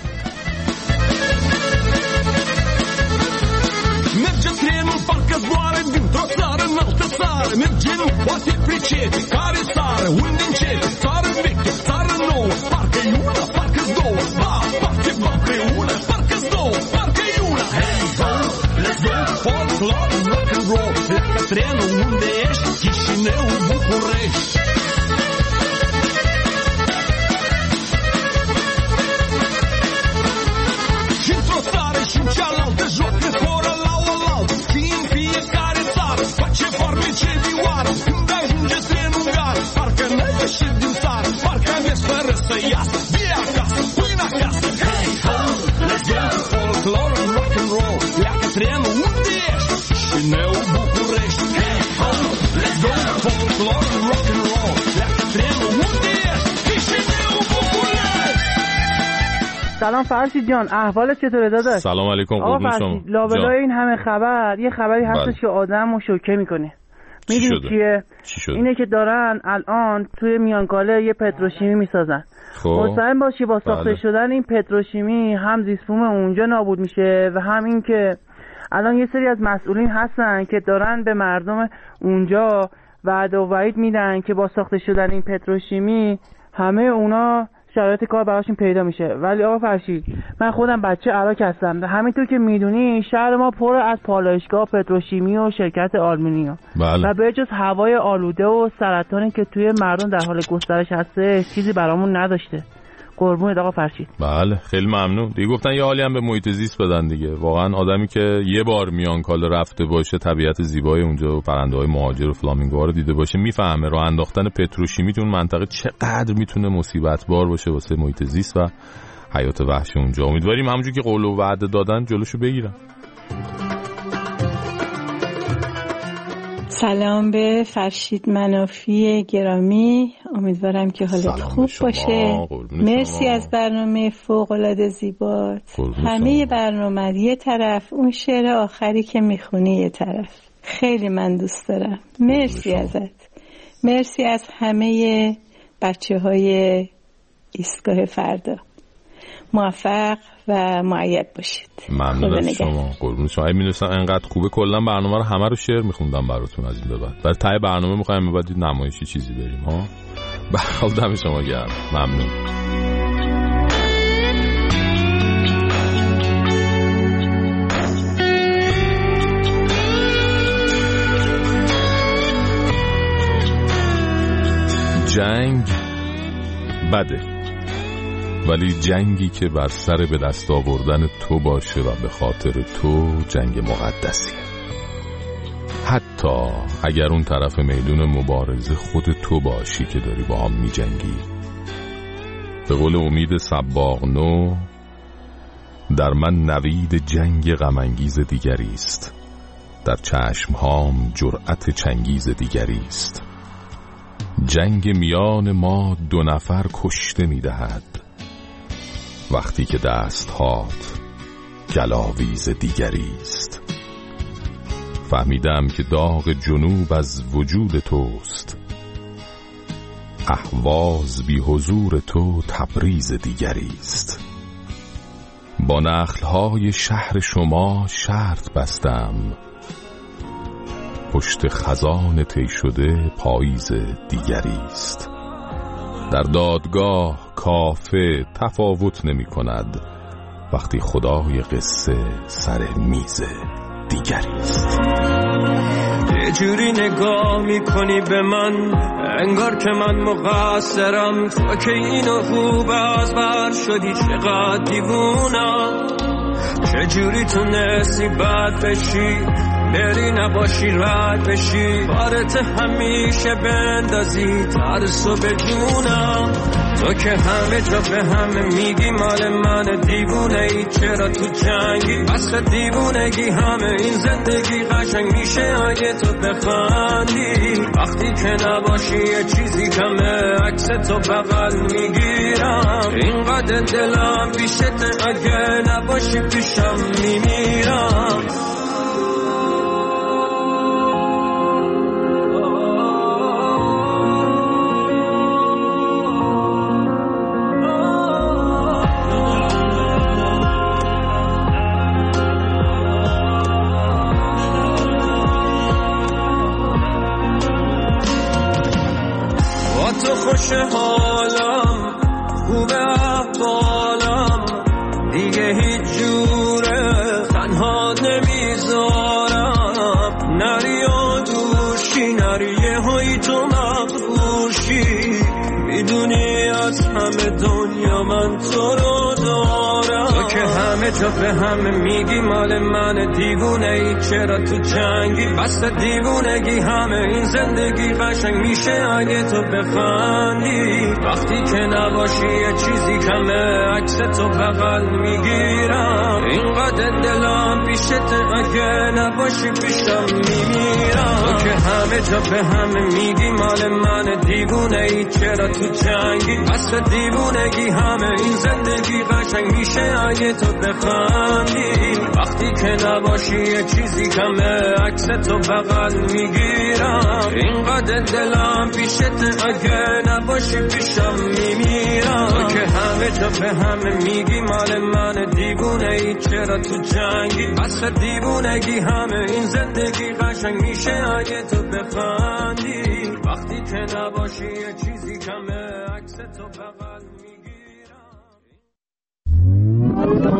Treino unde ești, Chișinău, București. Și într-o țară și în cealaltă joacă fără la oaltă. Și în fiecare țară face farmece vioară. Când ajunge trenul în gară, parcă n-ai ieșit din țară. Parcă vezi fără să iasă. Vie acasă, pâine acasă. Hey ho, let's go, folklore and rock and roll. Pleacă trenul unde ești, Chișinău, București. سلام فرشید جان، احوالت چطوره داداش؟ سلام علیکم قربون شما. لابلای این همه خبر یه خبری هستش که آدمو شوکه میکنه. میدونی چیه؟ چی اینه که دارن الان توی میانکاله یه پتروشیمی میسازن. مطمئن باشی با ساخته بله. شدن این پتروشیمی هم زیست‌بوم اونجا نابود میشه و هم این که الان یه سری از مسئولین هستن که دارن به مردم اونجا وعده و وعید میدن که با ساخته شدن این پتروشیمی همه اونا شرایط کار براشون پیدا میشه. ولی آقا فرشید من خودم بچه عراق هستم. همینطور که میدونی شهر ما پر از پالایشگاه پتروشیمی و شرکت آلومینیوم. بله. و به جز هوای آلوده و سرطانی که توی مردم در حال گسترش هسته چیزی برامون نداشته. قربونت آقا فرشید. بله خیلی ممنون. دیگه گفتن یه حالی هم به محیط زیست بدن دیگه. واقعا آدمی که یه بار میان کالا رفته باشه، طبیعت زیبای اونجا و پرنده‌های مهاجر و فلامینگوها رو دیده باشه، میفهمه راه انداختن پتروشیمی تو اون منطقه چقدر میتونه مصیبت بار باشه واسه محیط زیست و حیات وحش اونجا. امیدواریم همونجوری که قول و وعده دادن جلوشو بگیرن. سلام به فرشید منافی گرامی، امیدوارم که حالت خوب باشه. مرسی شما. از برنامه فوق‌العاده زیبات. همه برنامه یه طرف، اون شعر آخری که میخونی یه طرف. خیلی من دوست دارم. مرسی ازت. مرسی از همه بچه های ایستگاه فردا. موفق و معید باشید. ممنون از شما. قربون شما. اگه می‌دونستم انقدر خوبه کلا برنامه رو همه رو شعر می‌خوندم براتون از این به بعد. بعد ته برنامه می‌خوایم بعد نمایشی چیزی بریم ها. بخاطر دم شما گرم. ممنون. جنگ بده، ولی جنگی که بر سر به دست آوردن تو باشه و به خاطر تو جنگ مقدسیه. حتی اگر اون طرف میدون مبارزه خود تو باشی که داری با هم می جنگی. به قول امید صباغ نو، در من نوید جنگ غم‌انگیز دیگری است، در چشمهام جرأت چنگیز دیگری است. جنگ میان ما دو نفر کشته می دهد، وقتی که دست هات گلاویز دیگری است. فهمیدم که داغ جنوب از وجود توست، اهواز بی حضور تو تبریز دیگری است. با نخلهای شهر شما شرط بستم، پشت خزان طی شده پاییز دیگری است. در دادگاه کافه تفاوت نمی کند، وقتی خدای قصه سر میز دیگری است. یه جوری نگاه میکنی به من انگار که من مقصرم، تو که اینو خوب از بر شدی چقدر دیوونم. چه جوری تونستی بد بشی بری نباشی رد بشی، بارت همیشه بندازی ترسو به جونم. تو که همه جا به همه میگی مال من دیوونه ای، چرا تو جنگی بس دیوونگی؟ همه این زندگی قشنگ میشه اگه تو بخندی، وقتی که نباشی یه چیزی کمه عکس تو بغل میگیرم. اینقدر دلم بیشته اگه نباشی پیشم میمیرم. خوش حالم خوب احوالم دیگه هیچ جوره تنها نمیذارم، نری و دوشی نری یه هایی تو مغروشی، میدونی از همه دنیا من تو رو دارم. تو که همه جا به همه میگی مال من دیوونه ای، چرا تو جنگی بس دیوونگی؟ همه این زندگی قشنگ میشه اگه تو بخندی، وقتی که نباشی یه چیزی کمه عکس تو بغل میگیرم. اینقدر دلم بیشته اگه نباشی پیشم میمیرم. تو که همه جا به همه میگی مال من دیوونه ای، چرا تو جنگی بس دیوونگی؟ همه این زندگی قشنگ میشه اگه تو بخندی، وقتی که نباشی یه چیزی کمه عکس تو بغل میگیرم. اینقدر دلم پیشته اگه نباشی پیشم میمیرم. تو که همه جا به همه میگی مال من دیوونه ای، چرا تو جنگی بس دیوونگی؟ همه این زندگی قشنگ میشه اگه تو بخندی، وقتی که نباشی یه چیزی کمه عکس تو بغل میگیرم.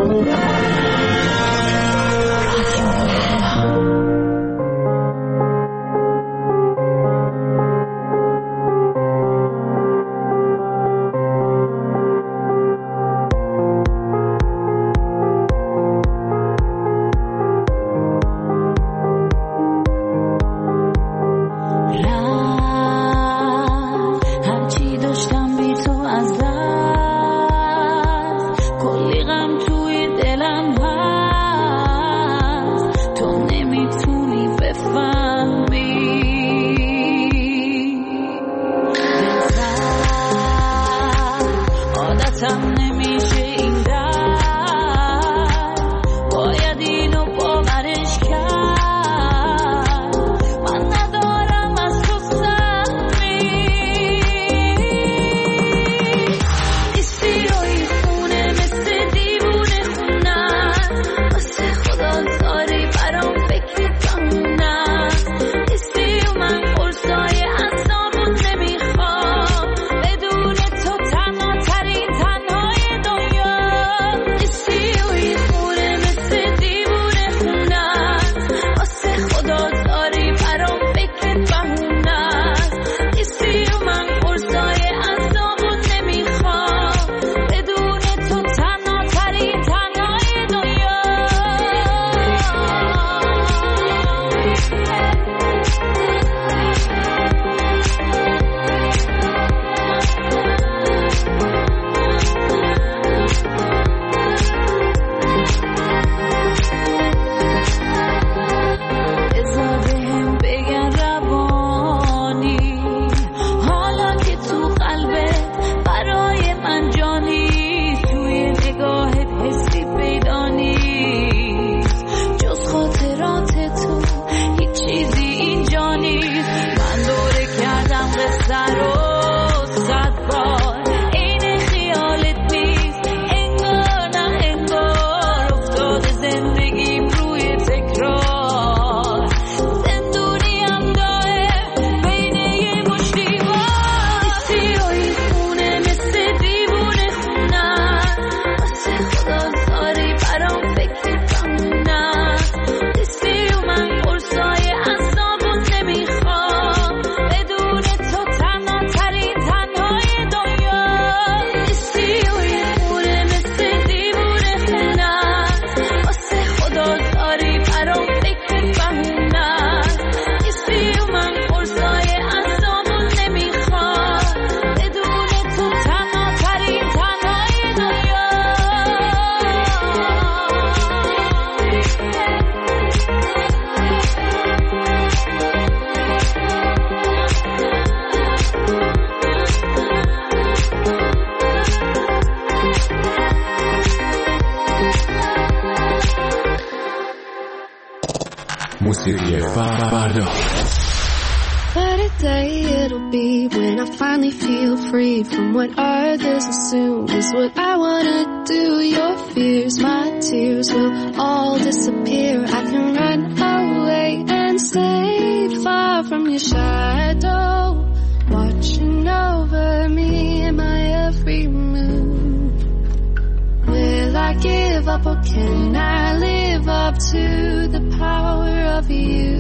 موسیقی فردا. What a day it'll be when I finally feel free from what others assume is what I wanna do. Your fears, my tears will all disappear. I can run away and stay far from your shadow, watching over me in my every move. Will I give up or can I live up to the power of you?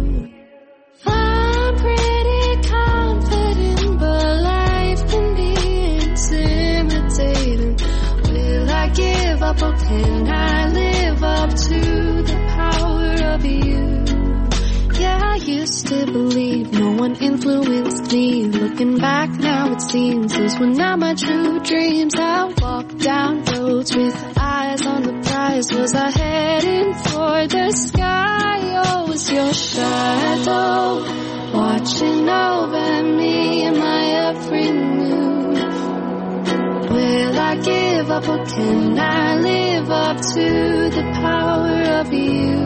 I'm pretty confident, but life can be intimidating. Will I give up or can I live up to the power of you? Yeah, I used to believe no one influenced me. Looking back now it seems those were not my true dreams. I walked down roads with eyes on the prize. Was I heading for the sky? Oh, was your shadow watching over me in my every move? Will I give up or can I live up to the power of you?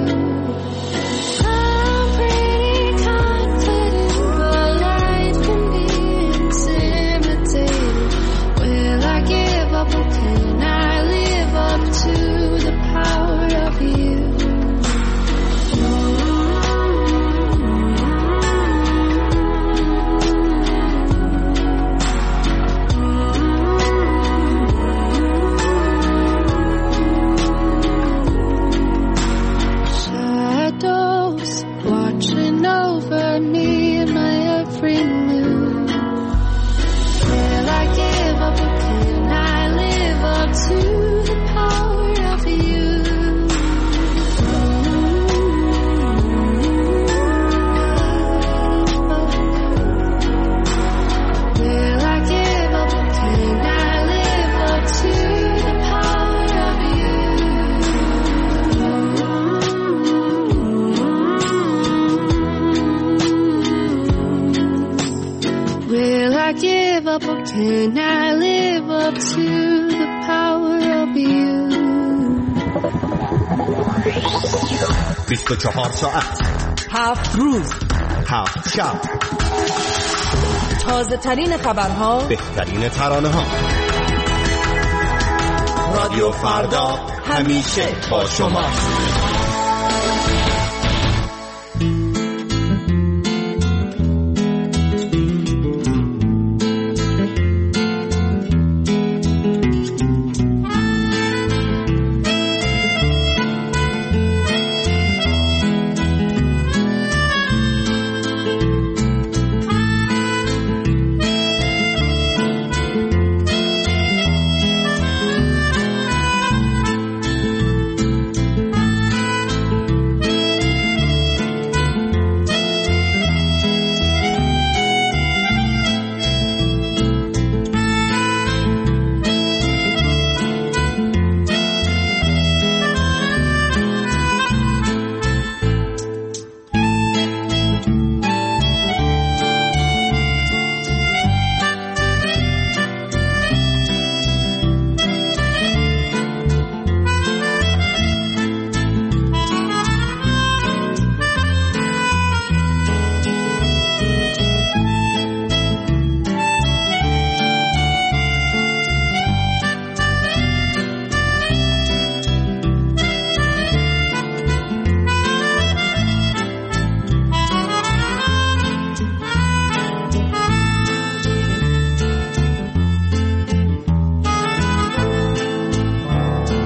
I'm pretty confident, but life can be intimidating. Will I give up or can I live up to the power of you? Watching over me in my every move. Will I give up or can I live up to the power of you? Will I give up or can I live up to the power of you? Will I give up or can I live up to the power of you? بیست و چهار ساعت، هفت روز، هفت شب، تازه ترین خبرها، بهترین ترانه ها. رادیو فردا همیشه با شما.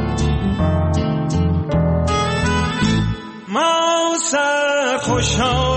خوشا